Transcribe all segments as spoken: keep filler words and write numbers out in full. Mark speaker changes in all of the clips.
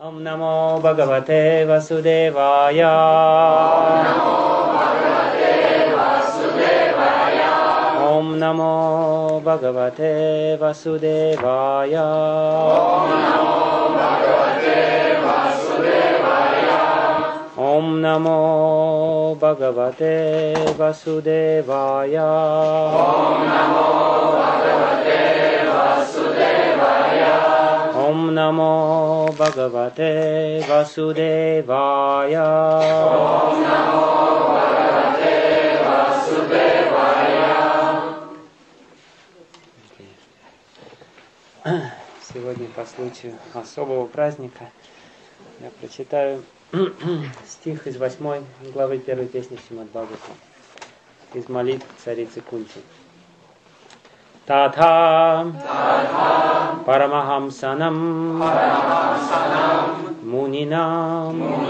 Speaker 1: Om Namo Bhagavate Vasudevaya. Om Namo Bhagavate Vasudevaya. Om Namo Bhagavate Vasudevaya. Om Namo Bhagavate Vasudevaya. Om Namo Bhagavate Vasudevaya. Om Namo Bhagavate Vasudevaya. Сегодня по случаю особого праздника я прочитаю стих из восьмой главы первой песни Шримад-Бхагаватам, из молитв царицы Кунти. Татха Парамахамсанам Мунинам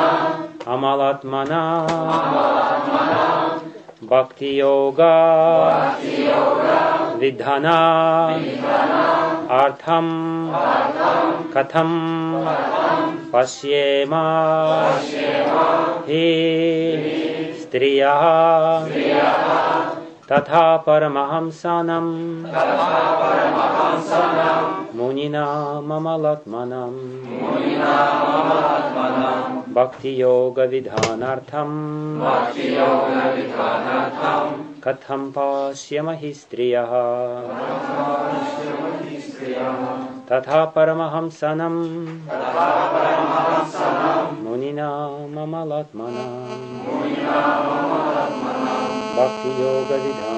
Speaker 1: Амалатманам Бхакти-йога Видхана Артхам Катхам Пашьема Хи Стрия Татха Парамахамсанам Мунинам Амалатманам Бхакти-йога Видханартхам Катхам Пашьямахи Стрия Татха Парамахамсанам Мунинам Амалатманам Бхакти-йога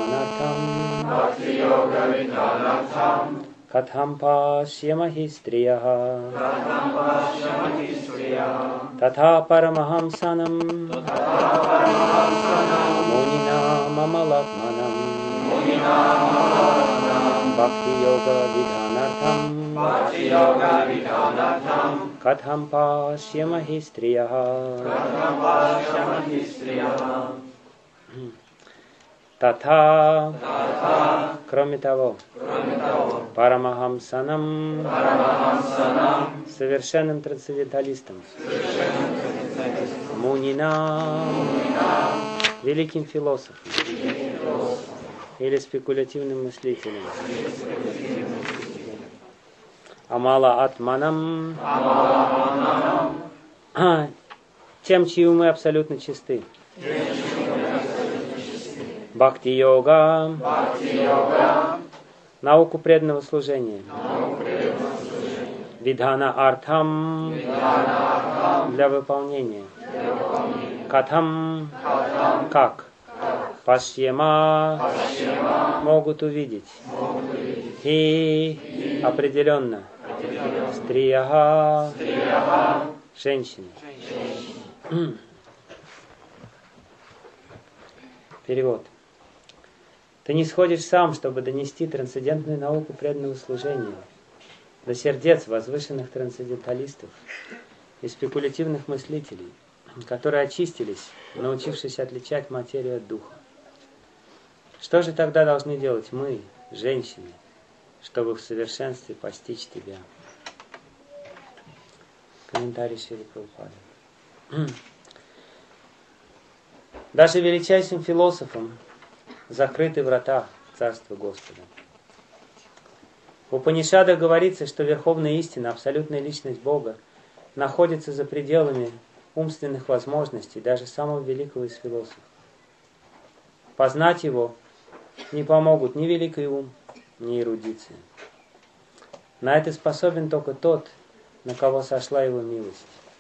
Speaker 1: Видханартхам Катхам Пашьямахи Стрия Татха Парамахамсанам Мунинам Амалатманам Бхакти-йога Видханартхам Катхам Пашьямахи Стрия. Татха, кроме того, Парамахамсанам, совершенным трансценденталистом, Мунинам, великим философом или спекулятивным мыслителем, Амала Атманам, тем, чьи умы абсолютно чисты. Бхакти-йога, науку преданного служения. Видхана Артхам, для выполнения. Катхам, как. Пашьема, могут увидеть. И определенно. Стрияха, женщины. Перевод. Ты не сходишь сам, чтобы донести трансцендентную науку преданного служения до сердец возвышенных трансценденталистов и спекулятивных мыслителей, которые очистились, научившись отличать материю от духа. Что же тогда должны делать мы, женщины, чтобы в совершенстве постичь тебя? Комментарий Шрилы Прабхупады. Даже величайшим философам закрыты врата Царства Господа. В Упанишадах говорится, что верховная истина, абсолютная личность Бога, находится за пределами умственных возможностей даже самого великого из философов. Познать его не помогут ни великий ум, ни эрудиция. На это способен только тот, на кого сошла его милость.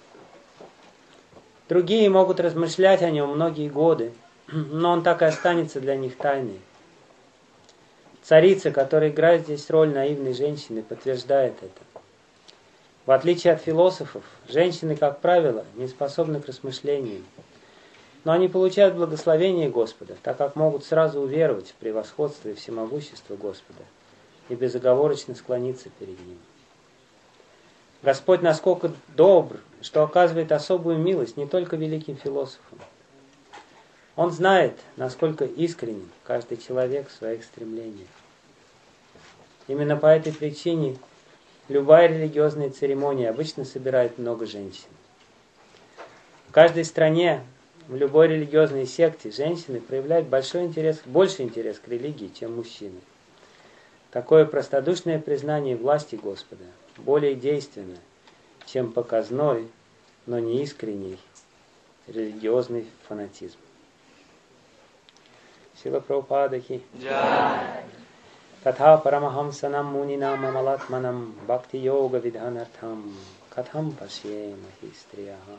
Speaker 1: Другие могут размышлять о нем многие годы, но он так и останется для них тайной. Царица, которая играет здесь роль наивной женщины, подтверждает это. В отличие от философов, женщины, как правило, не способны к размышлениям. Но они получают благословение Господа, так как могут сразу уверовать в превосходство и всемогущество Господа и безоговорочно склониться перед Ним. Господь насколько добр, что оказывает особую милость не только великим философам. Он знает, насколько искренен каждый человек в своих стремлениях. Именно по этой причине любая религиозная церемония обычно собирает много женщин. В каждой стране, в любой религиозной секте женщины проявляют большой интерес, больше интерес к религии, чем мужчины. Такое простодушное признание власти Господа более действенно, чем показной, но не искренний религиозный фанатизм. Шила Прабхупада ки. Татха парамахамсанам мунинам амалатманам бхакти йога видханартхам катхам пашьемахи стрияха.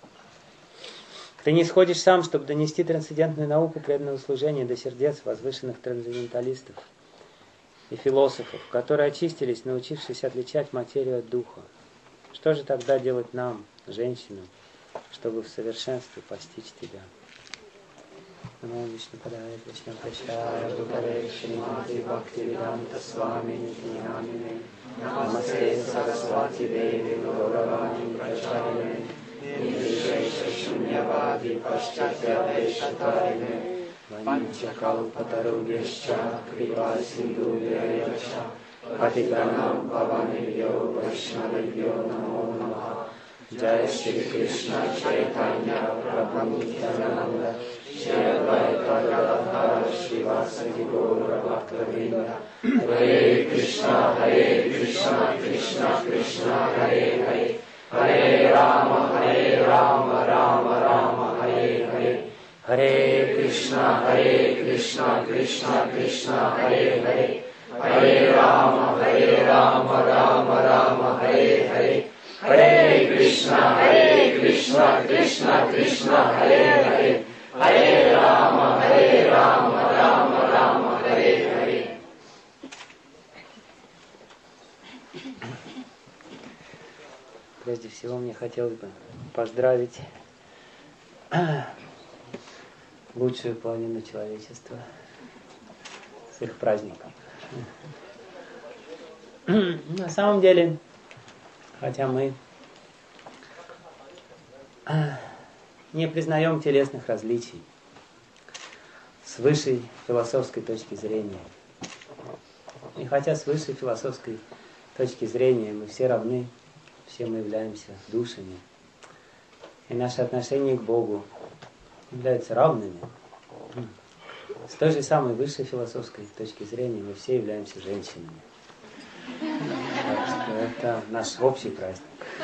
Speaker 1: Ты не сходишь сам, чтобы донести трансцендентную науку преданного служения до сердец возвышенных трансценденталистов и философов, которые очистились, научившись отличать материю от духа. Что же тогда делать нам, женщинам, чтобы в совершенстве постичь тебя? Намо Вишну Падая Кришна Прачая Дукаре Шримати Бхакти Веданта Свами Нитинамине Намасте Сарасвати Деви Гауравани Прачарине Нирвишеша Шуньявади Пашчатя Вешатарине Ванчакалпатарубьяшча Крипа Синду Вираяша Патиганам Паванивьо Вайшнавивьо Намо Намаха Джая Шри Кришна Чайтанья Прабху Нитянанда Шри Адвайта Гададхара Шривасади Гаура Бхактавринда Харе Кришна, Харе Кришна, Кришна Кришна, Харе Харе Харе Рама, Харе Рама, Рама Рама, Харе Харе Харе Кришна, Харе Кришна, Кришна Кришна, Харе Харе Харе Рама, Харе Рама, Рама Рама, Харе Харе Харе Кришна, Харе Кришна, Кришна Кришна, Харе Харе Харе Рама, Харе Рама, Рама Рама, Харе Харе. Прежде всего мне хотелось бы поздравить лучшую половину человечества с их праздником. На самом деле, хотя мы не признаем телесных различий с высшей философской точки зрения, и хотя с высшей философской точки зрения мы все равны, все мы являемся душами, и наши отношения к Богу являются равными, с той же самой высшей философской точки зрения мы все являемся женщинами. Так что это наш общий праздник.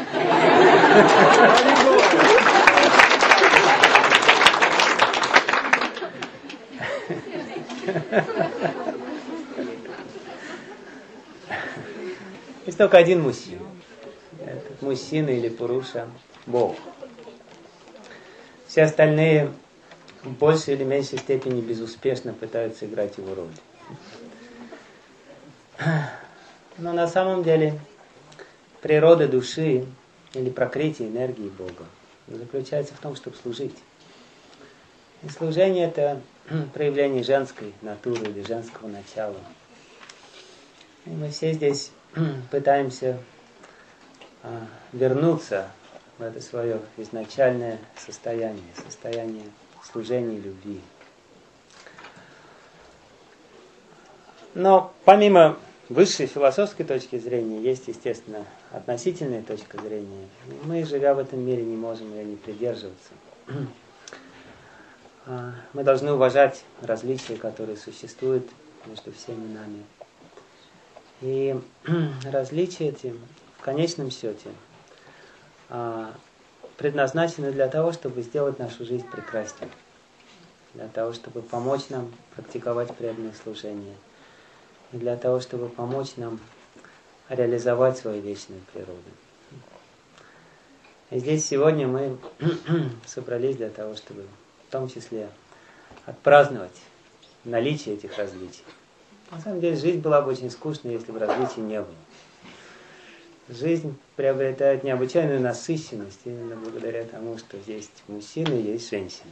Speaker 1: Есть только один мужчина. Этот мужчина или пуруша – Бог. Все остальные в большей или меньшей степени безуспешно пытаются играть его роль. Но на самом деле природа души или прокрытие энергии Бога заключается в том, чтобы служить. И служение – это проявление женской натуры или женского начала. И мы все здесь пытаемся а, вернуться в это свое изначальное состояние, состояние служения и любви. Но помимо высшей философской точки зрения, есть, естественно, относительная точка зрения. Мы, живя в этом мире, не можем ее не придерживаться. Мы должны уважать различия, которые существуют между всеми нами. И различия эти, в конечном счете, предназначены для того, чтобы сделать нашу жизнь прекраснее, для того, чтобы помочь нам практиковать преданное служение, и для того, чтобы помочь нам реализовать свою вечную природу. И здесь сегодня мы собрались для того, чтобы в том числе отпраздновать наличие этих различий. На самом деле жизнь была бы очень скучной, если бы различий не было. Жизнь приобретает необычайную насыщенность именно благодаря тому, что есть мужчины и есть женщины.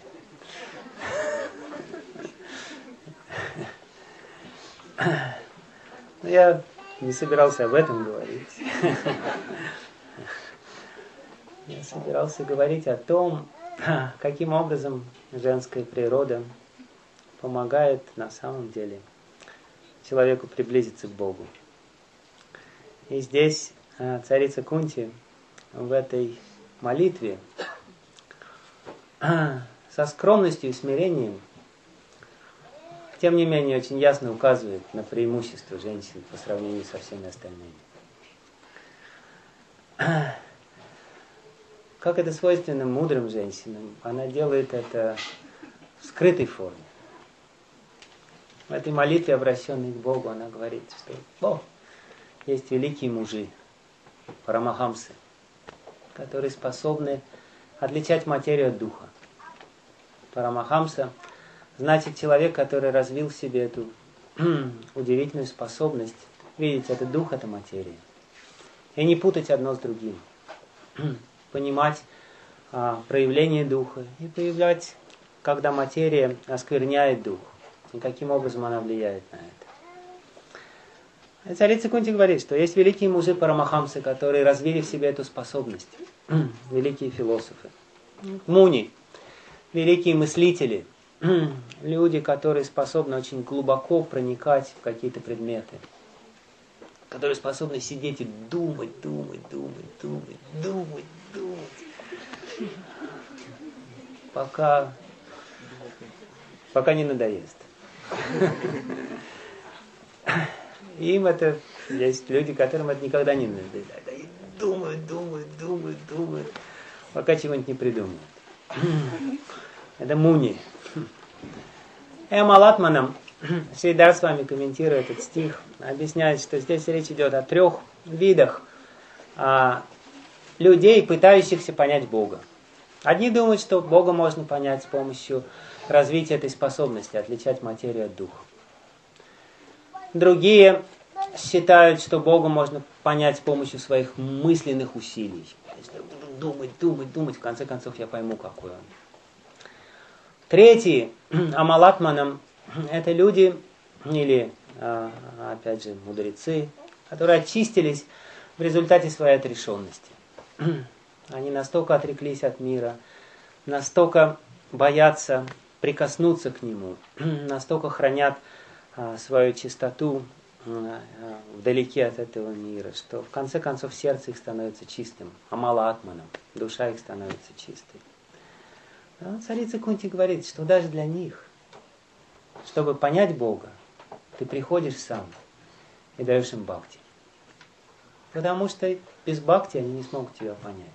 Speaker 1: Но я не собирался об этом говорить. Я собирался говорить о том, каким образом женская природа помогает на самом деле человеку приблизиться к Богу. И здесь царица Кунти в этой молитве со скромностью и смирением, тем не менее, очень ясно указывает на преимущество женщин по сравнению со всеми остальными. Как это свойственно мудрым женщинам, она делает это в скрытой форме. В этой молитве, обращенной к Богу, она говорит, что Бог, есть великие мужи, парамахамсы, которые способны отличать материю от духа. Парамахамса значит человек, который развил в себе эту удивительную способность видеть это дух, это материя. И не путать одно с другим. Понимать а, проявление духа и проявлять, когда материя оскверняет дух, и каким образом она влияет на это. И царица Кунти говорит, что есть великие мужи парамахамсы, которые развили в себе эту способность. Великие философы. Муни, великие мыслители, люди, которые способны очень глубоко проникать в какие-то предметы, которые способны сидеть и думать, думать, думать, думать, думать, думать, пока, пока не надоест. Им это, есть люди, которым это никогда не надоедает. Они думают, думают, думают, думают, пока чего-нибудь не придумают. Это муни. Эмалатманам Шридар с вами комментирует этот стих, объясняет, что здесь речь идет о трех видах а, людей, пытающихся понять Бога. Одни думают, что Бога можно понять с помощью развития этой способности, отличать материю от духа. Другие считают, что Бога можно понять с помощью своих мысленных усилий. Если я буду думать, думать, думать, в конце концов я пойму, какой он. Третьи, амалатманам, это люди, или, опять же, мудрецы, которые очистились в результате своей отрешенности. Они настолько отреклись от мира, настолько боятся прикоснуться к нему, настолько хранят свою чистоту вдалеке от этого мира, что в конце концов сердце их становится чистым, амала-атманом, душа их становится чистой. Но царица Кунти говорит, что даже для них, чтобы понять Бога, ты приходишь сам и даешь им бхакти. Потому что без бхакти они не смогут тебя понять.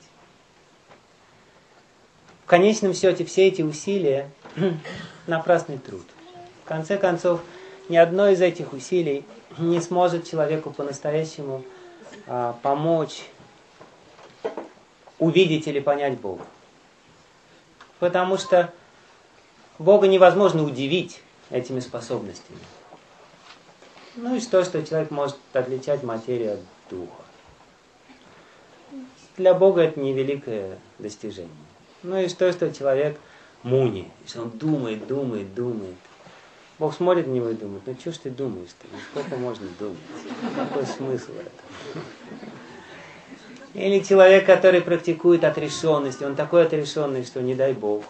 Speaker 1: В конечном счете все эти усилия напрасный труд. В конце концов, ни одно из этих усилий не сможет человеку по-настоящему а, помочь увидеть или понять Бога. Потому что Бога невозможно удивить этими способностями. Ну и что, что человек может отличать материю от духа. Для Бога это невеликое достижение. Ну и что, что человек муни, что он думает, думает, думает. Бог смотрит на него и думает, ну что ж ты думаешь-то, ну сколько можно думать, какой смысл это? Или человек, который практикует отрешенность, он такой отрешенный, что не дай Бог.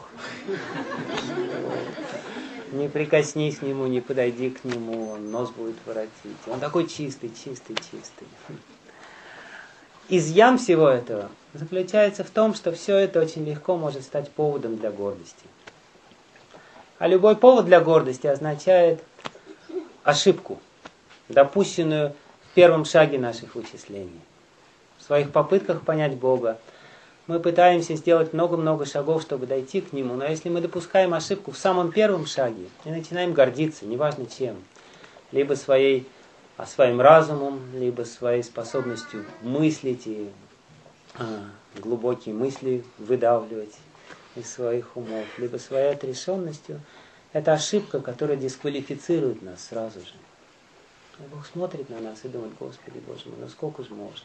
Speaker 1: Не прикоснись к нему, не подойди к нему, он нос будет воротить. Он такой чистый, чистый, чистый. Изъян всего этого заключается в том, что все это очень легко может стать поводом для гордости. А любой повод для гордости означает ошибку, допущенную в первом шаге наших вычислений. В своих попытках понять Бога мы пытаемся сделать много-много шагов, чтобы дойти к Нему, но если мы допускаем ошибку в самом первом шаге и начинаем гордиться, неважно чем, либо своей, а своим разумом, либо своей способностью мыслить и а, глубокие мысли выдавливать из своих умов, либо своей отрешенностью, это ошибка, которая дисквалифицирует нас сразу же. И Бог смотрит на нас и думает, Господи Боже мой, ну сколько же можно?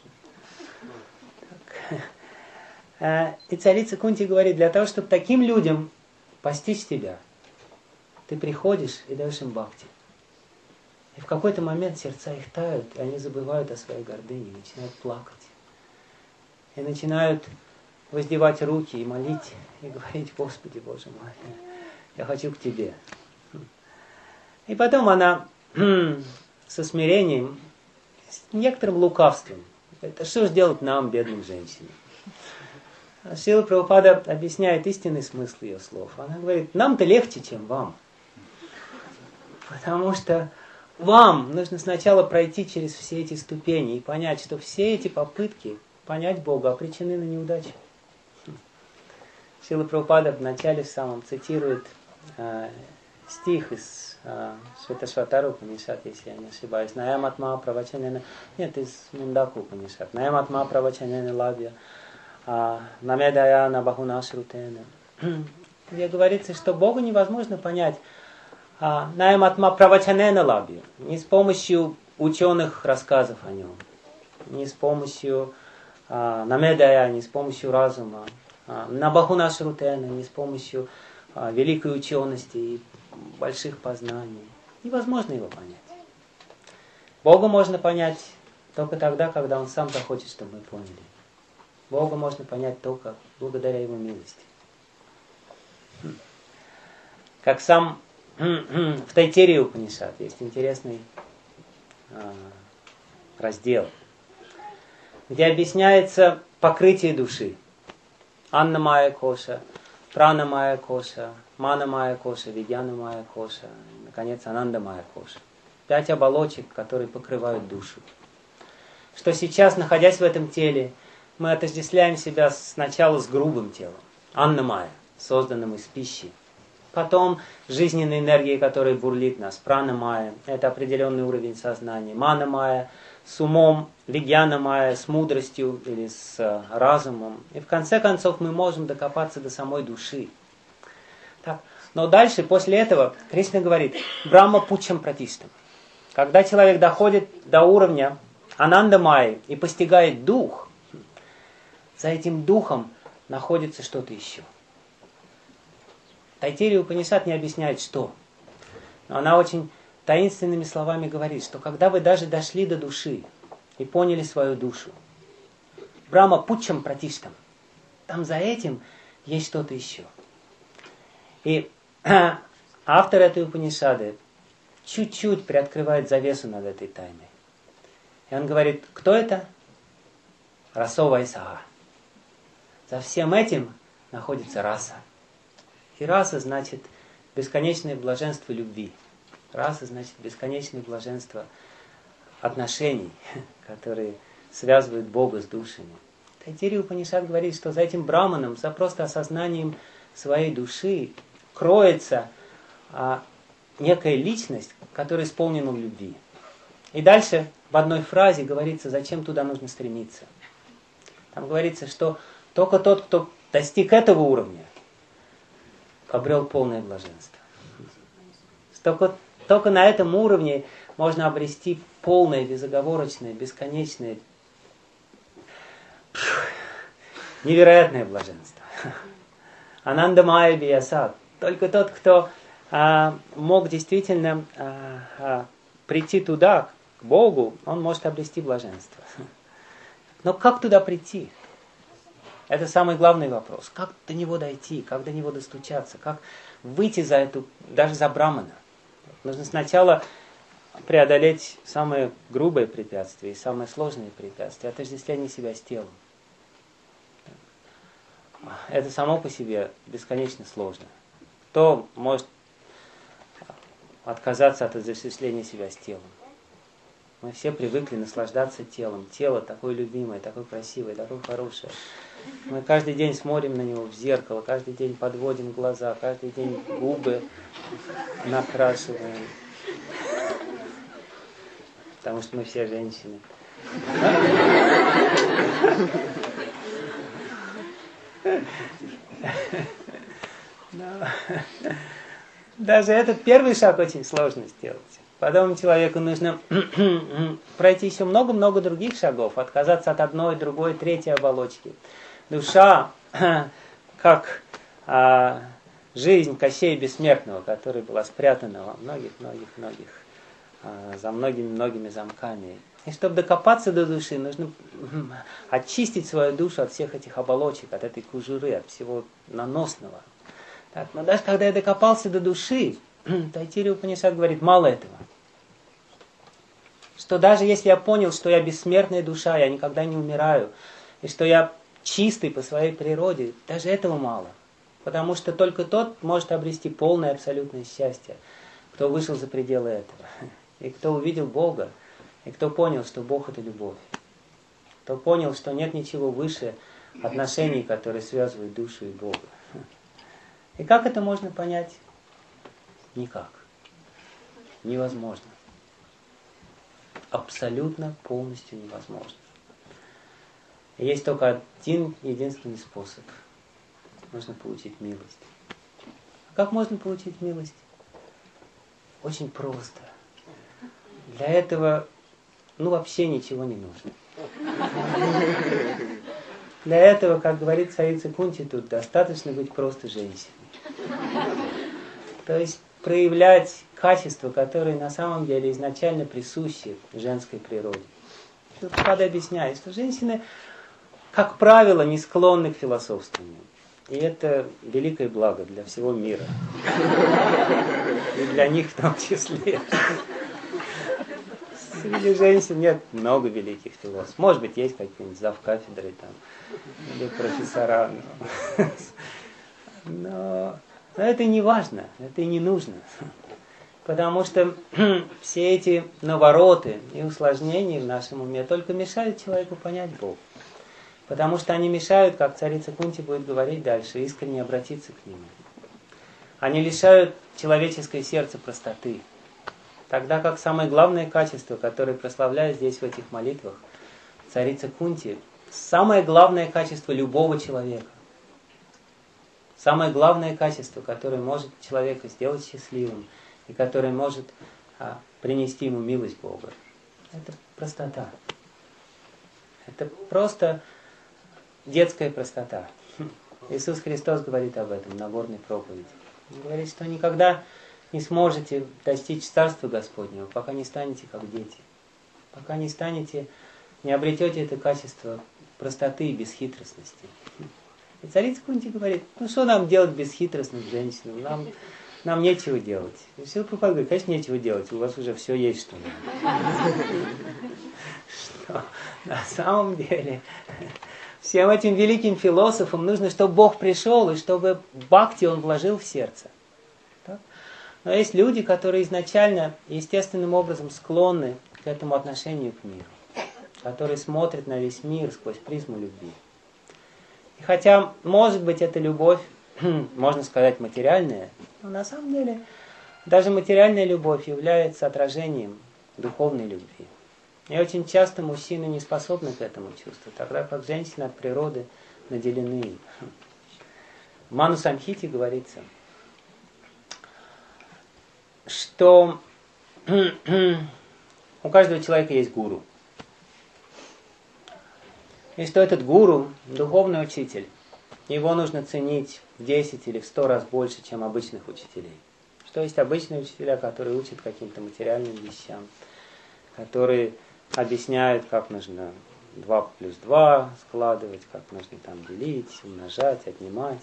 Speaker 1: Так. И царица Кунти говорит, для того, чтобы таким людям постичь тебя, ты приходишь и даешь им бхакти. И в какой-то момент сердца их тают, и они забывают о своей гордыне, начинают плакать. И начинают воздевать руки и молить, и говорить, Господи Боже мой, я хочу к Тебе. И потом она со смирением, с некоторым лукавством. Это что же делать нам, бедным женщинам? Шрила Прабхупада объясняет истинный смысл ее слов. Она говорит, нам-то легче, чем вам. Потому что вам нужно сначала пройти через все эти ступени и понять, что все эти попытки понять Бога обречены на неудачу. Шрила Прабхупада в начале в самом цитирует э, стих из э, Шветашватара Упанишад, если я не ошибаюсь. Наям атма правачанена... Нет, из Мундаку Упанишад. Наям атма правачанена лабья. Намедая на бахуна шрутена. Где говорится, что Богу невозможно понять наям атма правачанена лабья. Не с помощью ученых рассказов о нем. Не с помощью намедая, не с помощью разума. На бахуна шрутена, не с помощью великой учености и больших познаний. Невозможно его понять. Бога можно понять только тогда, когда Он сам захочет, чтобы мы поняли. Бога можно понять только благодаря Его милости. Как сам в Тайтирии Упанишад есть интересный раздел, где объясняется покрытие души. Анна Майя Коша, Прана Майя Коша, Мана Майя Коша, Видьяна Майя Коша, и, наконец, Ананда Майя Коша. Пять оболочек, которые покрывают душу. Что сейчас, находясь в этом теле, мы отождествляем себя сначала с грубым телом, Анна Майя, созданным из пищи. Потом жизненной энергией, которая бурлит нас, Прана Майя, это определенный уровень сознания. Мана Майя, с умом, Вигьяна Майя, с мудростью или с разумом. И в конце концов мы можем докопаться до самой души. Так. Но дальше, после этого, Кришна говорит, Брахма Пучам Пратиштам. Когда человек доходит до уровня Ананда Майи и постигает дух, за этим духом находится что-то еще. Тайтирия Упанишад не объясняет, что. Но она очень таинственными словами говорит, что когда вы даже дошли до души и поняли свою душу, Брахма Пучам Пратиштам, там за этим есть что-то еще. И автор этой Упанишады чуть-чуть приоткрывает завесу над этой тайной. И он говорит, кто это? Расо Вайсага. За всем этим находится раса. И раса значит бесконечное блаженство любви. Раса значит бесконечное блаженство отношений, которые связывают Бога с душами. Тайтирия Упанишад говорит, что за этим браманом, за просто осознанием своей души кроется а, некая личность, которая исполнена в любви. И дальше в одной фразе говорится, зачем туда нужно стремиться. Там говорится, что только тот, кто достиг этого уровня, обрел полное блаженство. Только, только на этом уровне можно обрести полное, безоговорочное, бесконечное, невероятное блаженство. Ананда Майя Биясад. Только тот, кто а, мог действительно а, а, прийти туда, к Богу, он может обрести блаженство. Но как туда прийти? Это самый главный вопрос. Как до него дойти, как до него достучаться, как выйти за эту, даже за брамана. Нужно сначала преодолеть самое грубое препятствие и самое сложное препятствие, отождествление себя с телом. Это само по себе бесконечно сложно. Кто может отказаться от отождествления себя с телом? Мы все привыкли наслаждаться телом. Тело такое любимое, такое красивое, такое хорошее. Мы каждый день смотрим на него в зеркало, каждый день подводим глаза, каждый день губы накрашиваем. Потому что мы все женщины. Даже этот первый шаг очень сложно сделать. Потом человеку нужно пройти еще много-много других шагов, отказаться от одной, другой, третьей оболочки. Душа, как а, жизнь Кощея Бессмертного, которая была спрятана во многих-многих-многих, а, за многими-многими замками. И чтобы докопаться до души, нужно очистить свою душу от всех этих оболочек, от этой кожуры, от всего наносного. Так, но даже когда я докопался до души, Тайтирия Упанишад говорит, мало этого. Что даже если я понял, что я бессмертная душа, я никогда не умираю, и что я чистый по своей природе, даже этого мало. Потому что только тот может обрести полное абсолютное счастье, кто вышел за пределы этого. И кто увидел Бога, и кто понял, что Бог — это любовь. Кто понял, что нет ничего выше отношений, которые связывают душу и Бога. И как это можно понять? Никак. Невозможно. Абсолютно, полностью невозможно. И есть только один единственный способ. Нужно получить милость. А как можно получить милость? Очень просто. Для этого, ну, вообще ничего не нужно. Для этого, как говорит царица Кунти, тут достаточно быть просто женщиной. То есть проявлять качества, которые на самом деле изначально присущи женской природе. Тут Прабхупада объясняет, что женщины, как правило, не склонны к философствованию. И это великое благо для всего мира. И для них в том числе. Среди женщин нет много великих философов. Может быть, есть какие-нибудь завкафедры там, или профессора. Но, но, но это не важно, это и не нужно. Потому что все эти навороты и усложнения в нашем уме только мешают человеку понять Бога. Потому что они мешают, как царица Кунти будет говорить дальше, искренне обратиться к Нему. Они лишают человеческое сердце простоты. Тогда как самое главное качество, которое прославляет здесь в этих молитвах, царица Кунти, самое главное качество любого человека, самое главное качество, которое может человека сделать счастливым и которое может а, принести ему милость Бога, это простота. Это просто детская простота. Иисус Христос говорит об этом в Нагорной проповеди. Он говорит, что никогда не сможете достичь Царства Господнего, пока не станете как дети. Пока не станете, не обретете это качество простоты и бесхитростности. И царица Кунти говорит, ну что нам делать бесхитростным женщинам? Нам, нам нечего делать. И Шрила Прабхупада говорит, конечно, нечего делать, у вас уже все есть, что надо. Что на самом деле всем этим великим философам нужно, чтобы Бог пришел, и чтобы бхакти Он вложил в сердце. Но есть люди, которые изначально естественным образом склонны к этому отношению к миру, которые смотрят на весь мир сквозь призму любви. И хотя, может быть, эта любовь, можно сказать, материальная, но на самом деле даже материальная любовь является отражением духовной любви. И очень часто мужчины не способны к этому чувству, тогда как женщины от природы наделены им. В Ману Самхите говорится, что у каждого человека есть гуру. И что этот гуру, духовный учитель, его нужно ценить в десять или в сто раз больше, чем обычных учителей. Что есть обычные учителя, которые учат каким-то материальным вещам, которые объясняют, как нужно два плюс два складывать, как нужно там делить, умножать, отнимать.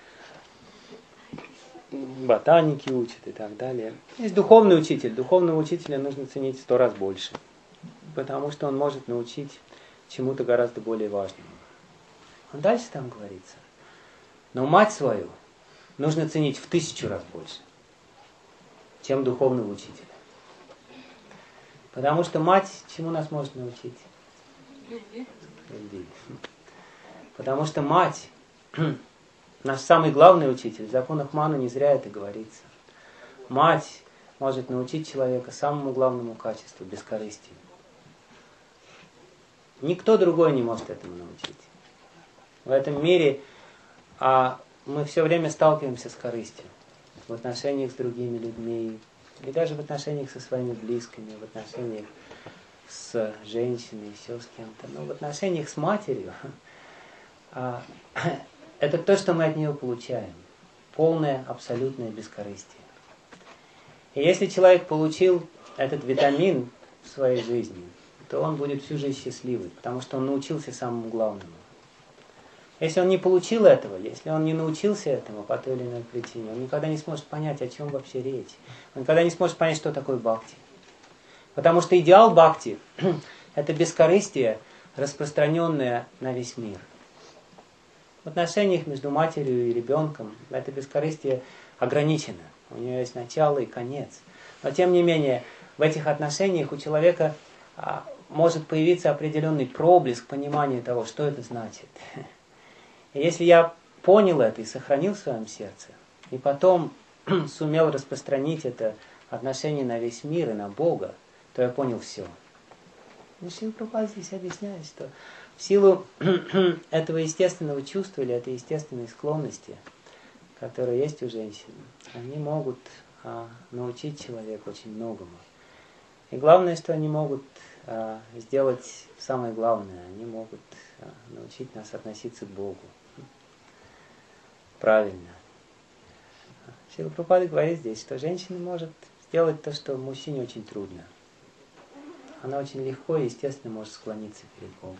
Speaker 1: Ботаники учат и так далее. Есть духовный учитель. Духовного учителя нужно ценить в сто раз больше, потому что он может научить чему-то гораздо более важному. А дальше там говорится, но мать свою нужно ценить в тысячу раз больше, чем духовного учителя. Потому что мать чему нас может научить? Любви. Потому что мать наш самый главный учитель, в законах Ману не зря это говорится. Мать может научить человека самому главному качеству – бескорыстию. Никто другой не может этому научить. В этом мире а, мы все время сталкиваемся с корыстью. В отношениях с другими людьми, или даже в отношениях со своими близкими, в отношениях с женщиной, еще с кем-то. Но в отношениях с матерью а, это то, что мы от нее получаем. Полное, абсолютное бескорыстие. И если человек получил этот витамин в своей жизни, то он будет всю жизнь счастливый, потому что он научился самому главному. Если он не получил этого, если он не научился этому по той или иной причине, он никогда не сможет понять, о чем вообще речь. Он никогда не сможет понять, что такое бхакти. Потому что идеал бхакти – это бескорыстие, распространенное на весь мир. В отношениях между матерью и ребенком это бескорыстие ограничено. У нее есть начало и конец. Но тем не менее, в этих отношениях у человека а, может появиться определенный проблеск понимания того, что это значит. И если я понял это и сохранил в своем сердце, и потом сумел распространить это отношение на весь мир и на Бога, то я понял все. И Шрила Прабхупада здесь объясняет, что в силу этого естественного чувства или этой естественной склонности, которая есть у женщин, они могут а, научить человека очень многому. И главное, что они могут а, сделать самое главное, они могут а, научить нас относиться к Богу правильно. Шрила Прабхупада говорит здесь, что женщина может сделать то, что мужчине очень трудно. Она очень легко и естественно может склониться перед Богом.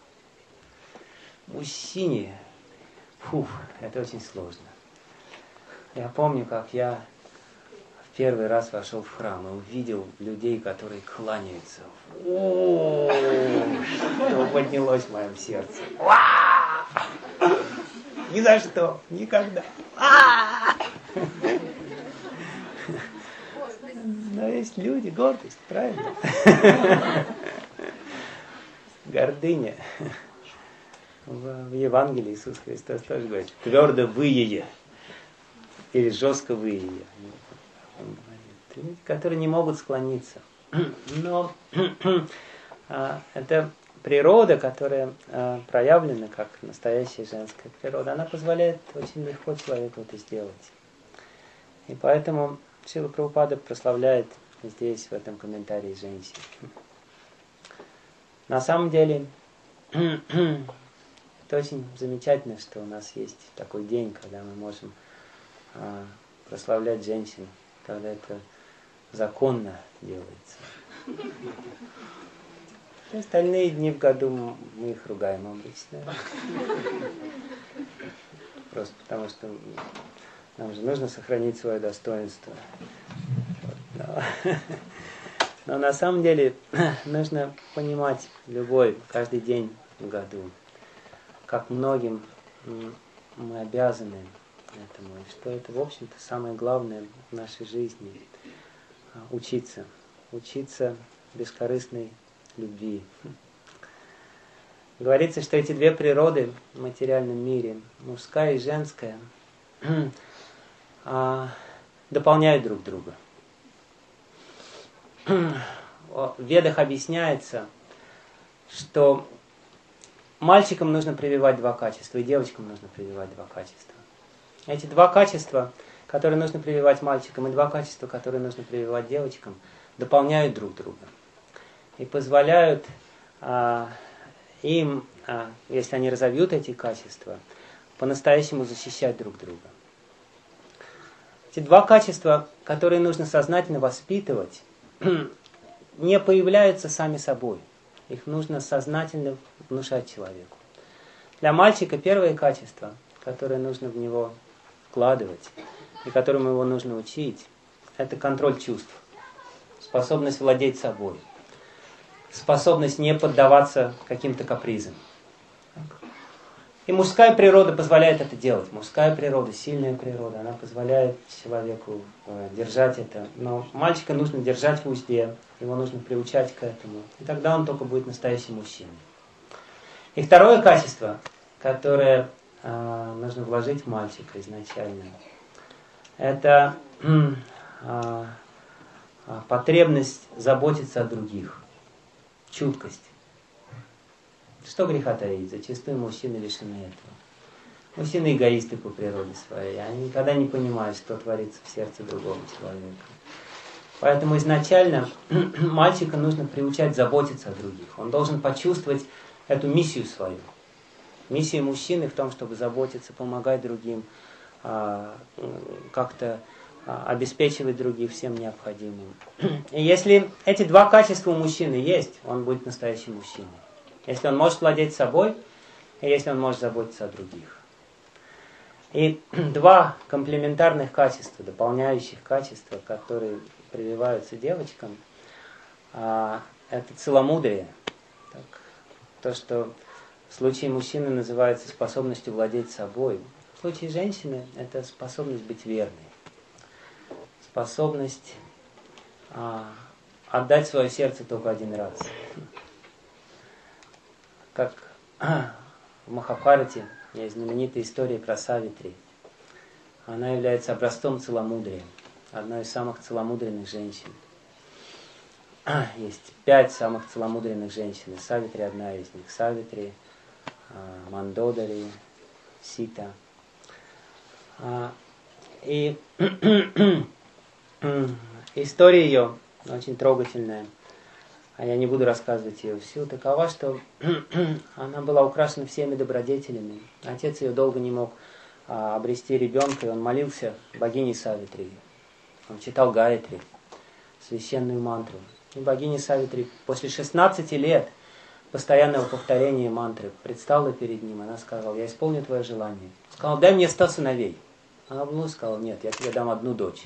Speaker 1: Мужчине, фу, это очень сложно. Я помню, как я в первый раз вошел в храм и увидел людей, которые кланяются. О, что поднялось в моем сердце. Ни за что, никогда. Но есть люди, гордость, правильно? Гордыня. В, в Евангелии Иисус Христос тоже говорит, твердо выее, или жестко выее. Он говорит, люди, которые не могут склониться. Но а, это природа, которая а, проявлена как настоящая женская природа, она позволяет очень легко человеку это сделать. И поэтому Шрила Прабхупада прославляет здесь, в этом комментарии, женщин. На самом деле, это очень замечательно, что у нас есть такой день, когда мы можем а, прославлять женщин, когда это законно делается. Остальные дни в году мы их ругаем обычно. Просто потому что нам же нужно сохранить свое достоинство. Вот, но, но на самом деле нужно понимать любой, каждый день в году, как многим мы обязаны этому, и что это, в общем-то, самое главное в нашей жизни. Учиться. Учиться бескорыстной любви. Говорится, что эти две природы в материальном мире, мужская и женская, дополняют друг друга. В Ведах объясняется, что мальчикам нужно прививать два качества, и девочкам нужно прививать два качества. Эти два качества, которые нужно прививать мальчикам, и два качества, которые нужно прививать девочкам, дополняют друг друга. И позволяют а, им, а, если они разовьют эти качества, по-настоящему защищать друг друга. Эти два качества, которые нужно сознательно воспитывать, не появляются сами собой. Их нужно сознательно внушать человеку. Для мальчика первое качество, которое нужно в него вкладывать, и которому его нужно учить, это контроль чувств, способность владеть собой, способность не поддаваться каким-то капризам. И мужская природа позволяет это делать. Мужская природа, сильная природа, она позволяет человеку э, держать это. Но мальчика нужно держать в узде, его нужно приучать к этому. И тогда он только будет настоящим мужчиной. И второе качество, которое э, нужно вложить в мальчика изначально, это э, э, потребность заботиться о других. Чуткость. Что греха таить? Зачастую мужчины лишены этого. Мужчины эгоисты по природе своей. Они никогда не понимают, что творится в сердце другого человека. Поэтому изначально мальчика нужно приучать заботиться о других. Он должен почувствовать эту миссию свою. Миссия мужчины в том, чтобы заботиться, помогать другим, как-то обеспечивать других всем необходимым. И если эти два качества у мужчины есть, он будет настоящим мужчиной. Если он может владеть собой, и если он может заботиться о других. И два комплементарных качества, дополняющих качества, которые прививаются девочкам, А, это целомудрие. Так, то, что в случае мужчины называется способностью владеть собой. В случае женщины это способность быть верной. Способность а, отдать свое сердце только один раз. Как в Махабхарате есть знаменитая история про Савитри. Она является образцом целомудрия. Одной из самых целомудренных женщин. Есть пять самых целомудренных женщин. Савитри одна из них. Савитри, Мандодари, Сита. И история ее очень трогательная. А я не буду рассказывать ее всю. Такова, что она была украшена всеми добродетелями. Отец ее долго не мог а, обрести ребенка, и он молился богине Савитри. Он читал Гаятри, священную мантру. И богиня Савитри после шестнадцати лет постоянного повторения мантры предстала перед ним. Она сказала: я исполню твое желание. Он сказал: дай мне сто сыновей. Она ну, сказала: нет, я тебе дам одну дочь.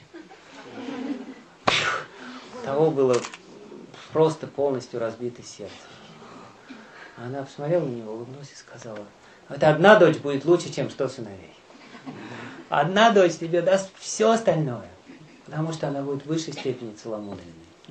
Speaker 1: Того было просто полностью разбито сердце. Она посмотрела на него, улыбнулась и сказала: это одна дочь будет лучше, чем сто сыновей. Одна дочь тебе даст все остальное, потому что она будет в высшей степени целомудренной.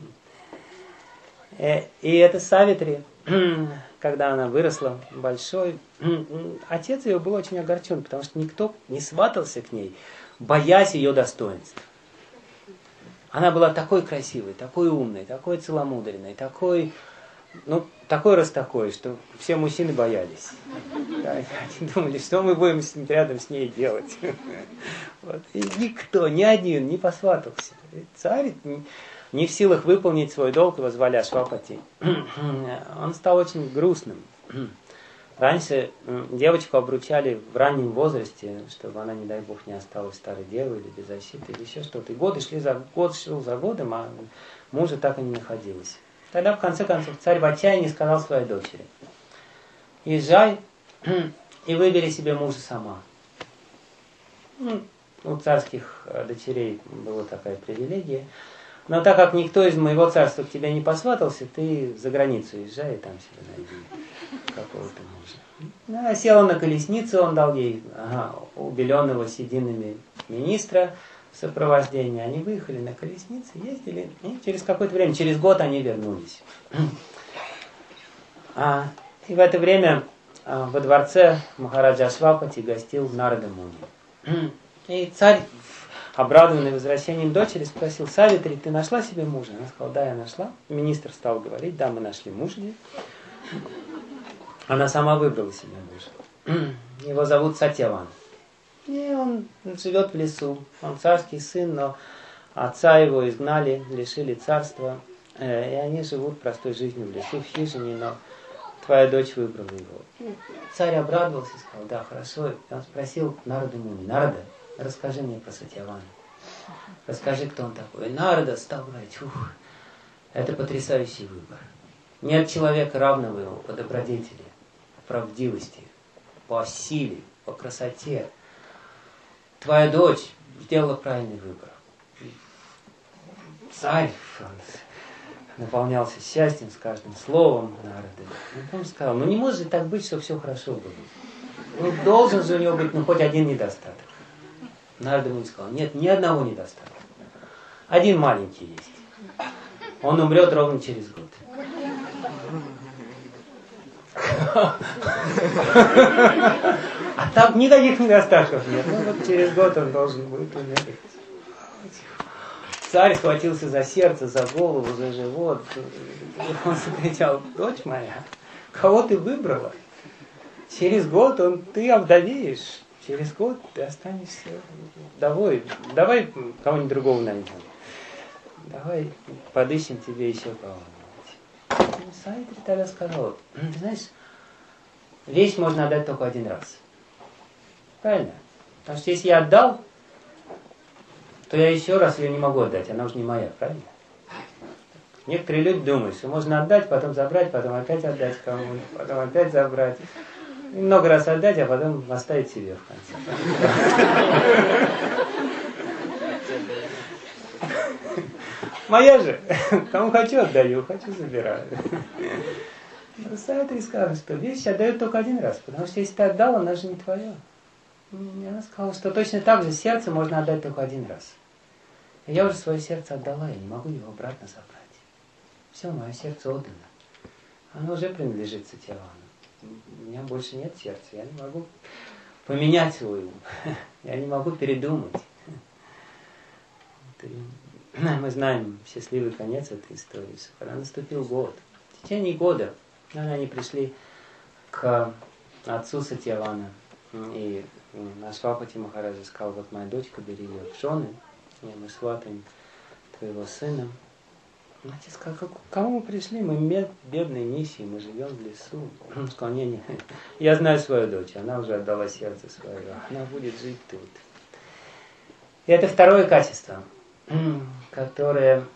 Speaker 1: И это Савитри, когда она выросла большой, отец ее был очень огорчен, потому что никто не сватался к ней, боясь ее достоинств. Она была такой красивой, такой умной, такой целомудренной, такой, ну, такой раз такой, что все мужчины боялись. Да, они думали, что мы будем рядом с ней делать. Вот. И никто, ни один не посватался. И царь не в силах выполнить свой долг, возволя Ашвапати. Он стал очень грустным. Раньше девочку обручали в раннем возрасте, чтобы она, не дай бог, не осталась старой девой или без защиты, или еще что-то. И годы шли за, год шел за годом, а мужа так и не находилось. Тогда, в конце концов, царь в отчаянии сказал своей дочери: езжай и выбери себе мужа сама. У царских дочерей была такая привилегия. Но так как никто из моего царства к тебе не посватался, ты за границу езжай и там себе найди какого-то мужа. Она села на колесницу, он дал ей ага, убеленного сединами министра в сопровождении. Они выехали на колеснице, ездили, и через какое-то время, через год они вернулись. А, и в это время а, во дворце Махараджа Ашвапати гостил Нарада Муни. И царь, обрадованный возвращением дочери, спросил: Савитри, ты нашла себе мужа? Она сказала: да, я нашла. Министр стал говорить: да, мы нашли мужа. Она сама выбрала себе мужа. Его зовут Сатьяван. И он живет в лесу. Он царский сын, но отца его изгнали, лишили царства. И они живут простой жизнью в лесу, в хижине, но твоя дочь выбрала его. Царь обрадовался и сказал: да, хорошо. И он спросил Нараду Муни: Нарада, расскажи мне про Сатьявана. Расскажи, кто он такой. И Нарада стал говорить: ух, это потрясающий выбор. Нет человека, равного ему по добродетели, по правдивости, по силе, по красоте. Твоя дочь сделала правильный выбор. Царь наполнялся счастьем с каждым словом Нарады. И он сказал: ну не может же так быть, чтобы все хорошо было. Ну должен же у него быть ну хоть один недостаток. Нарада ему сказал: нет, ни одного недостатка. Один маленький есть. Он умрет ровно через год. А там никаких недостатков нет. Ну вот через год он должен будет умереть. Царь схватился за сердце, за голову, за живот. Он закричал: дочь моя, кого ты выбрала? Через год он, ты овдовеешь. Через год ты останешься вдовой. Давай кого-нибудь другого найдем. Давай подыщем тебе еще кого-нибудь. Савитри тогда сказал: ты знаешь, вещь можно отдать только один раз. Правильно? Потому что если я отдал, то я еще раз ее не могу отдать. Она уже не моя, правильно? Некоторые люди думают, что можно отдать, потом забрать, потом опять отдать кому-нибудь, потом опять забрать. И много раз отдать, а потом оставить себе в конце. Моя же. Кому хочу отдаю, хочу забираю. Савитри сказала, что вещь отдают только один раз, потому что если ты отдал, она же не твоя. И она сказала, что точно так же сердце можно отдать только один раз. И я уже свое сердце отдала, я не могу его обратно забрать. Все, мое сердце отдано. Оно уже принадлежит Сатьявану. У меня больше нет сердца, я не могу поменять свой ум. Я не могу передумать. Мы знаем счастливый конец этой истории. Когда наступил год, в течение года они пришли к отцу Сатьявана. И наш Вапати Махараджа сказал, вот моя дочка, бери ее в жены, и мы сватаем твоего сына. Отец сказал, к кому мы пришли? Мы бедные нищие, мы живем в лесу. Он сказал, не, не, я знаю свою дочь, она уже отдала сердце свое, она будет жить тут. И это второе качество, которое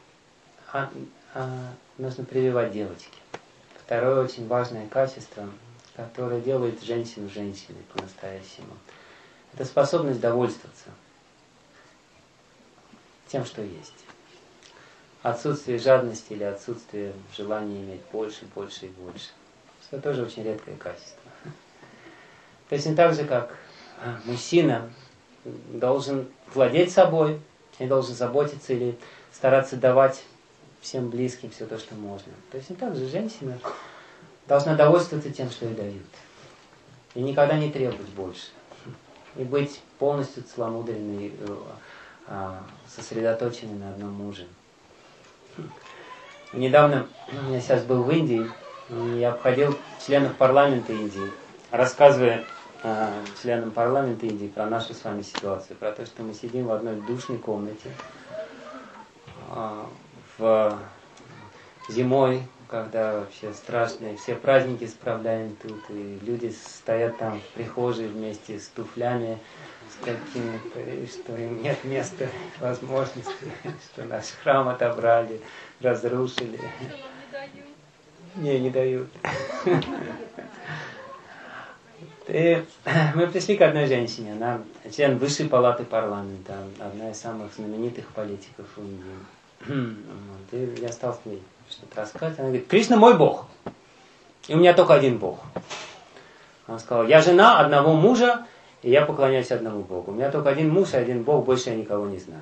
Speaker 1: нужно прививать девочке. Второе очень важное качество, которое делает женщину женщиной по-настоящему. Это способность довольствоваться тем, что есть. Отсутствие жадности или отсутствие желания иметь больше, больше и больше. Это тоже очень редкое качество. Точно так же, как мужчина должен владеть собой, не должен заботиться или стараться давать всем близким все то, что можно. Точно так же женщина должна довольствоваться тем, что ей дают. И никогда не требовать больше. И быть полностью целомудренной, сосредоточенной на одном муже. Недавно, я сейчас был в Индии, и я обходил членов парламента Индии, рассказывая э, членам парламента Индии про нашу с вами ситуацию, про то, что мы сидим в одной душной комнате, э, в зимой, когда вообще страшные, все праздники справляем тут, и люди стоят там в прихожей вместе с туфлями, с какими-то, что им нет места, возможности, что наш храм отобрали, разрушили. Не, не дают. И мы пришли к одной женщине, она член высшей палаты парламента, одна из самых знаменитых политиков в Индии. И я стал с ней что-то рассказывать. Она говорит, Кришна мой Бог. И у меня только один Бог. Она сказала, я жена одного мужа, и я поклоняюсь одному Богу. У меня только один муж и один Бог, больше я никого не знаю.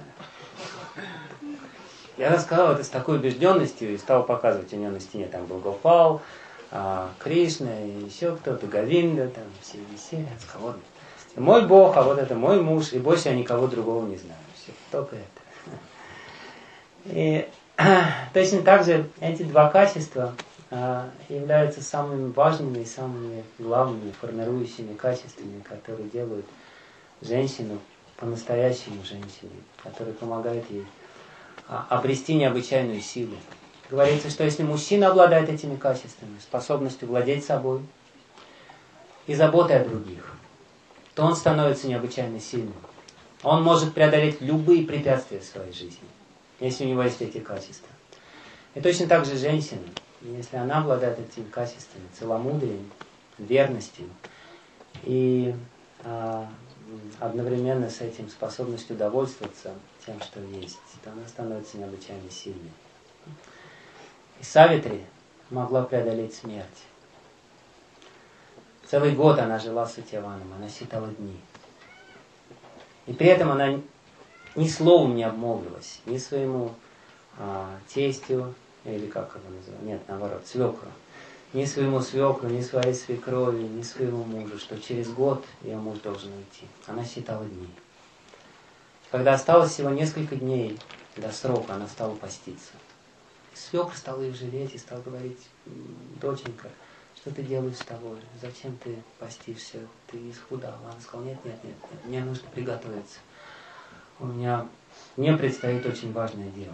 Speaker 1: Я рассказал это с такой убежденностью и стал показывать у нее на стене. Там был Гопал, Кришна, и еще кто-то, Говинда, там все висели. Я сказал, вот, мой Бог, а вот это мой муж, и больше я никого другого не знаю. Все, только это. И точно так же эти два качества являются самыми важными и самыми главными формирующими качествами, которые делают женщину по-настоящему женщиной, которые помогают ей обрести необычайную силу. Говорится, что если мужчина обладает этими качествами, способностью владеть собой и заботой о других, то он становится необычайно сильным. Он может преодолеть любые препятствия в своей жизни, если у него есть эти качества. И точно так же женщина, если она обладает этими качествами, целомудрием, верностью и а, одновременно с этим способностью довольствоваться тем, что есть, то она становится необычайно сильной. И Савитри могла преодолеть смерть. Целый год она жила с Сатьяваном, она считала дни. И при этом она ни словом не обмолвилась, ни своему а, тестю, или как его называют, нет, наоборот, свекру, ни своему свекру, ни своей свекрови, ни своему мужу, что через год ее муж должен уйти. Она считала дни. Когда осталось всего несколько дней до срока, она стала поститься. Свекр стал их жалеть и стал говорить, доченька, что ты делаешь с тобой? Зачем ты постишься? Ты исхудала. Она сказала, нет, нет, нет, нет, мне нужно приготовиться. У меня, мне предстоит очень важное дело.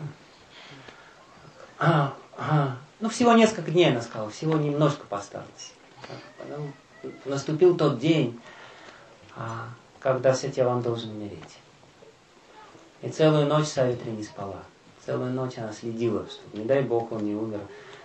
Speaker 1: А, а, ну, всего несколько дней, она сказала, всего немножко посталось. Потом наступил тот день, когда Сатьяван должен умереть. И целую ночь Савитри не спала. Целую ночь она следила, чтобы, не дай Бог, он не умер,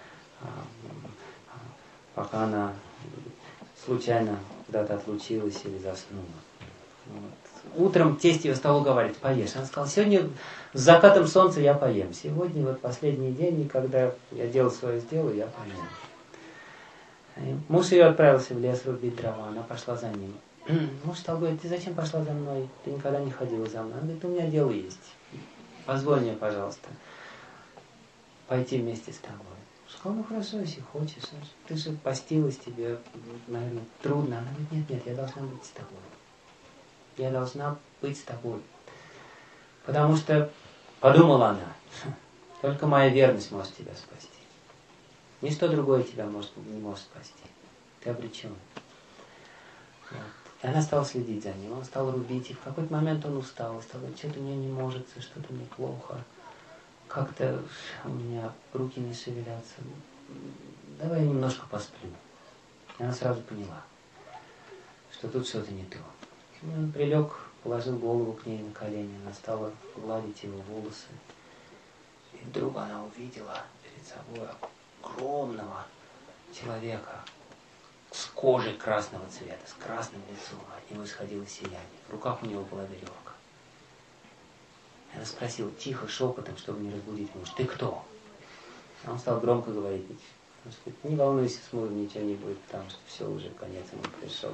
Speaker 1: пока она случайно куда-то отлучилась или заснула. Вот. утром тесть ее стал уговаривать, поешь. Она сказала, сегодня с закатом солнца я поем. Сегодня вот последний день, и когда я делал свое дело, я поем. И муж ее отправился в лес рубить дрова, она пошла за ним. Муж стал говорить, ты зачем пошла за мной? Ты никогда не ходила за мной. Она говорит, у меня дело есть. Позволь мне, пожалуйста, пойти вместе с тобой. Сказал, ну хорошо, если хочешь. Ты же постилась, тебе, наверное, трудно. Она говорит, нет, нет, я должна быть с тобой. Я должна быть с тобой. Потому что, подумала она, только моя верность может тебя спасти. Ничто другое тебя может, не может спасти. Ты обречен. Вот. И она стала следить за ним. Он стал рубить. И в какой-то момент он устал. Стал говорить, что-то мне не может, что-то мне плохо. Как-то у меня руки не шевелятся. Давай я немножко посплю. И она сразу поняла, что тут что-то не то. И он прилег, положил голову к ней на колени. Она стала гладить его волосы. И вдруг она увидела перед собой огромного человека с кожей красного цвета, с красным лицом. От него исходило сияние. В руках у него была веревка. Она спросила тихо, шепотом, чтобы не разбудить мужа, ты кто? А он стал громко говорить, не волнуйся, с мужем ничего не будет, потому что все, уже конец ему пришел.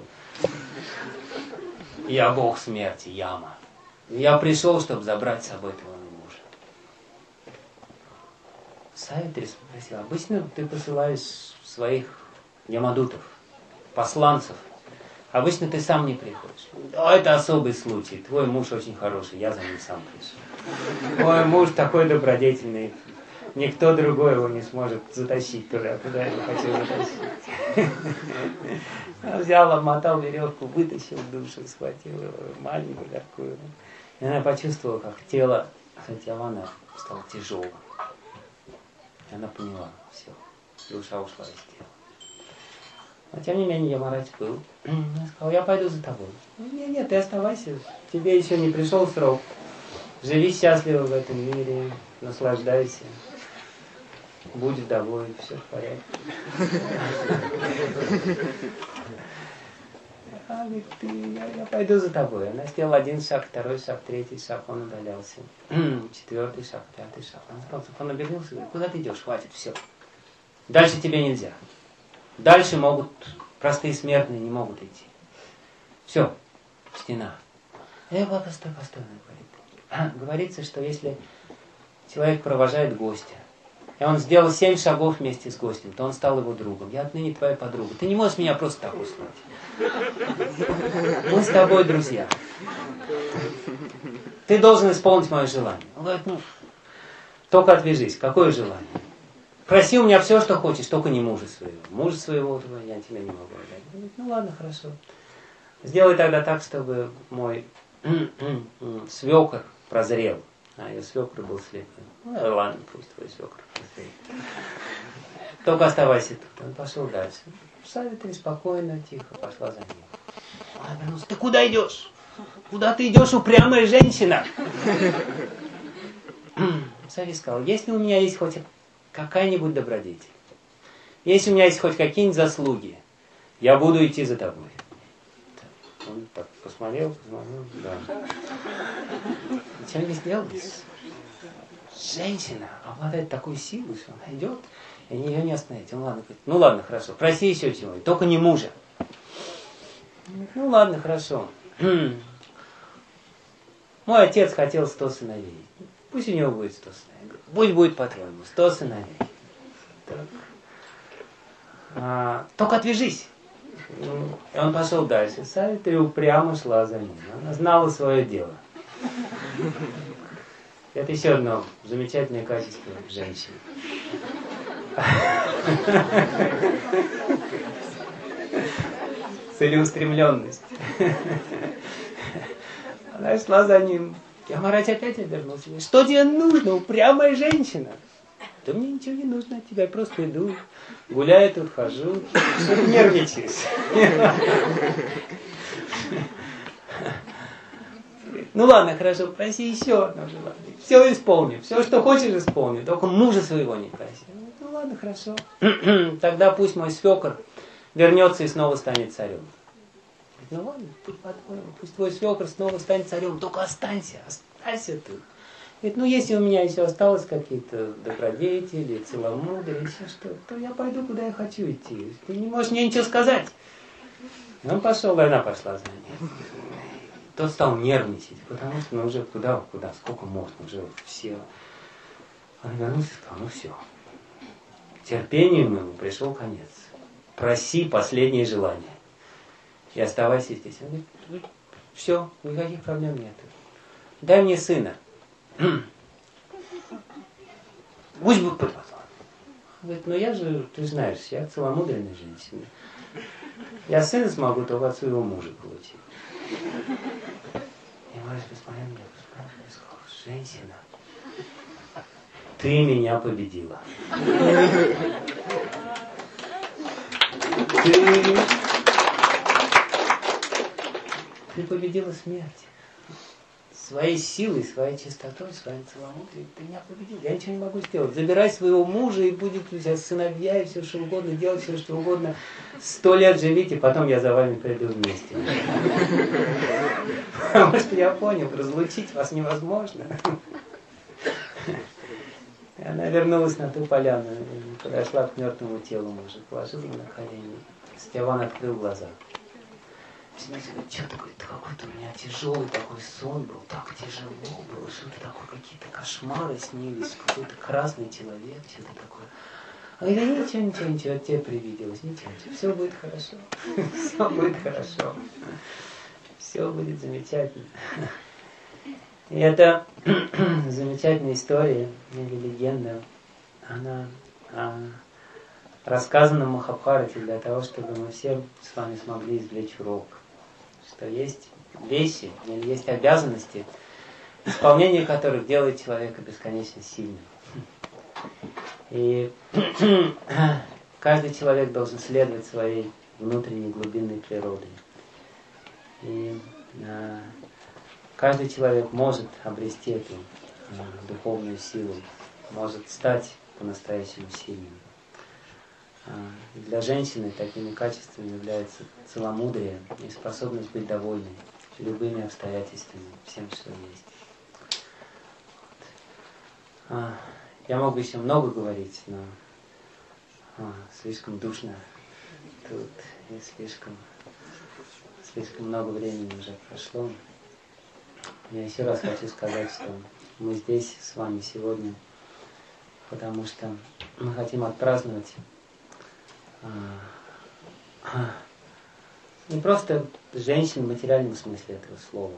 Speaker 1: Я бог смерти, Яма. Я пришел, чтобы забрать с собой твоего мужа. Савитри спросил, обычно ты посылаешь своих ямадутов, посланцев. Обычно ты сам не приходишь. Да, это особый случай. Твой муж очень хороший, я за ним сам пришел. Твой муж такой добродетельный. Никто другой его не сможет затащить туда, куда я не хочу затащить. Он взял, обмотал веревку, вытащил душу, схватил его, маленькую такую. И она почувствовала, как тело Сатьявана стало тяжелым. И она поняла, все, душа ушла из тела. Но тем не менее Ямарадж был. Я сказал, я пойду за тобой. Нет, нет, ты оставайся. Тебе еще не пришел срок. Живи счастливо в этом мире, наслаждайся. Будь вдовой, все в порядке. А, говорит, ты, я, я пойду за тобой. Она сделала один шаг, второй шаг, третий шаг, он удалялся. Четвертый шаг, пятый шаг. Он, сказал, он обернулся и говорит, куда ты идешь? Хватит, все. Дальше тебе нельзя. Дальше могут, простые смертные не могут идти. Все, стена. Э, постой, постой, он говорит. Говорится, что если человек провожает гостя, и он сделал семь шагов вместе с гостем, то он стал его другом. Я отныне твоя подруга. Ты не можешь меня просто так услать. Мы с тобой друзья. Ты должен исполнить мое желание. Он говорит, ну, только отвяжись. Какое желание? Проси у меня все, что хочешь, только не мужа своего. Мужа своего я тебе не могу отдать. Он говорит, ну ладно, хорошо. Сделай тогда так, чтобы мой свекор прозрел. А ее свекр был слепым. Ну ладно, пусть твой свекр прозрел. Только оставайся тут. Он пошел дальше. Савитри спокойно, тихо пошла за ним. Он обернулся, ты куда идешь? Куда ты идешь, упрямая женщина? Савитри сказал, если у меня есть хоть какая-нибудь добродетель, если у меня есть хоть какие-нибудь заслуги, я буду идти за тобой. Он так посмотрел, посмотрел, да. Ничего не сделал. Женщина обладает такой силой, что она идет, и ее не остановить. Он ладно, говорит, ну ладно, хорошо, проси еще чего-нибудь, только не мужа. Ну ладно, хорошо. Мой отец хотел сто сыновей. Пусть у него будет сто сыновей. Пусть будет по-твоему, сто сыновей. Так. А, только отвяжись. И он пошел дальше. Савитри упрямо шла за ним. Она знала свое дело. Это еще одно замечательное качество женщины. Целеустремленность. Она шла за ним. Ямарадж опять обернулся. Что тебе нужно, упрямая женщина? Да мне ничего не нужно от тебя, я просто иду, гуляю тут, хожу. Что ты нервничаешь? Ну ладно, хорошо, проси еще одно желание. Все исполню, все, что хочешь, исполню. Только мужа своего не проси. Ну ладно, хорошо. Тогда пусть мой свекор вернется и снова станет царем. Ну ладно, ты по-твоему, пусть твой свекр снова станет царем, только останься, останься ты. Говорит, ну если у меня еще осталось какие-то добродетели, целомудрие, еще что-то, то я пойду, куда я хочу идти. Ты не можешь мне ничего сказать. И он пошел, и она пошла за ним. Тот стал нервничать, потому что ну уже куда, куда, сколько можно, уже все. Он вернулся и сказал, ну все, терпению моему пришел конец. Проси последнее желание. И оставайся здесь. Он говорит, все, никаких проблем нет. Дай мне сына. Пусть будет потом. Говорит, ну я же, ты знаешь, я целомудренная женщина. Я сына смогу только от своего мужа получить. И Махарадж посмотрел на меня, посмотрел и сказал, женщина, ты меня победила. Ты, ты победила смерть. Своей силой, своей чистотой, своим целомудрием ты меня победил. Я ничего не могу сделать. Забирай своего мужа, и будет у тебя сыновья, и все что угодно, делать все что угодно. Сто лет живите, потом я за вами приду вместе. Потому что я понял, разлучить вас невозможно. И она вернулась на ту поляну, подошла к мертвому телу мужа, положила его на колени. Степан открыл глаза. Знаете, что такое, какой-то у меня тяжелый такой сон был, так тяжело было, что-то такое, какие-то кошмары снились, какой-то красный человек, что-то такое. А я ничего, ничего, ничего, тебе привиделось, ничего, ничего, все будет хорошо, все будет хорошо, все будет замечательно. И эта замечательная история, или легенда, она а, рассказана в Махабхарате для того, чтобы мы все с вами смогли извлечь урок. Что есть вещи или есть обязанности, исполнение которых делает человека бесконечно сильным. И каждый человек должен следовать своей внутренней глубинной природе. И а, каждый человек может обрести эту а, духовную силу, может стать по-настоящему сильным. Для женщины такими качествами является целомудрие и способность быть довольной любыми обстоятельствами, всем, что есть. Вот. Я мог бы еще много говорить, но а, слишком душно тут, и слишком, слишком много времени уже прошло. Я еще раз хочу сказать, что мы здесь с вами сегодня, потому что мы хотим отпраздновать не просто женщин в материальном смысле этого слова,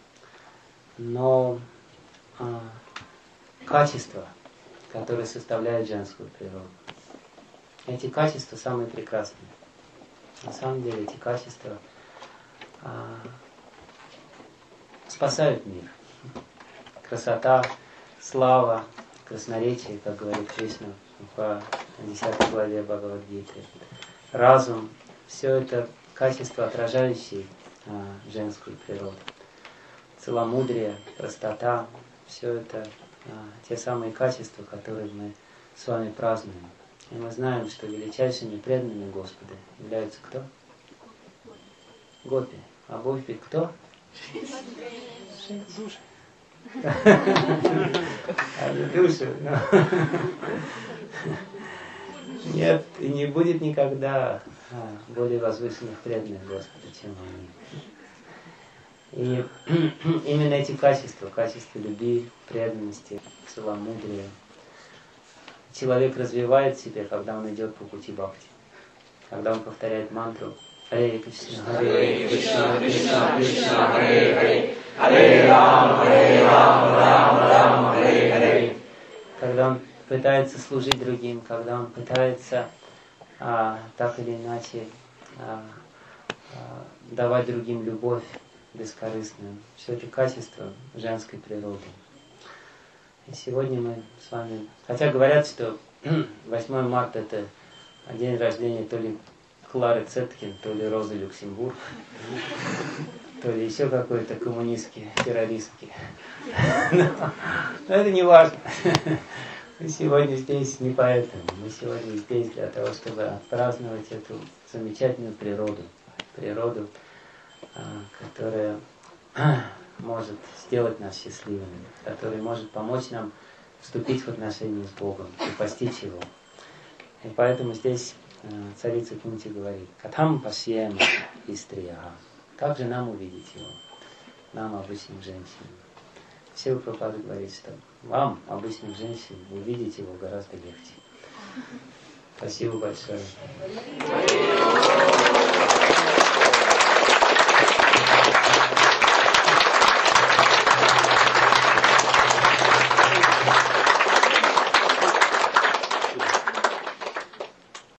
Speaker 1: но а, качества, которые составляют женскую природу. Эти качества самые прекрасные. На самом деле эти качества а, спасают мир. Красота, слава, красноречие, как говорит Кришна по десятой главе Бхагавад-гиты. Разум, все это качества, отражающие а, женскую природу. Целомудрие, простота, все это а, те самые качества, которые мы с вами празднуем. И мы знаем, что величайшими преданными Господа являются кто? Гопи. А гопи кто? Души. А не души. Нет, и не будет никогда а, более возвышенных преданных Господа, чем они. И именно эти качества, качества любви, преданности, целомудрия, человек развивает в себе, когда он идет по пути бхакти. Когда он повторяет мантру Харе Кришна, Харе Кришна, Кришна Кришна, Харе Харе, Харе Рам, Харе Рам, Рам Рам, Харе Харе. Когда он пытается служить другим, когда он пытается а, так или иначе а, а, давать другим любовь бескорыстную. Все это качество женской природы. И сегодня мы с вами... Хотя говорят, что восьмое марта это день рождения то ли Клары Цеткин, то ли Розы Люксембург, то ли еще какой-то коммунистский, террористский. Но это не важно. Мы сегодня здесь не поэтому. Мы сегодня здесь для того, чтобы отпраздновать эту замечательную природу. Природу которая может сделать нас счастливыми, который может помочь нам вступить в отношения с Богом и постичь Его. И поэтому здесь царица Кунти говорит: «Катам пасьем истрия». Как же нам увидеть Его? Нам, обычным женщинам. Шрила Прабхупада говорит, что вам, обычным женщинам, увидеть Его гораздо легче. Спасибо большое.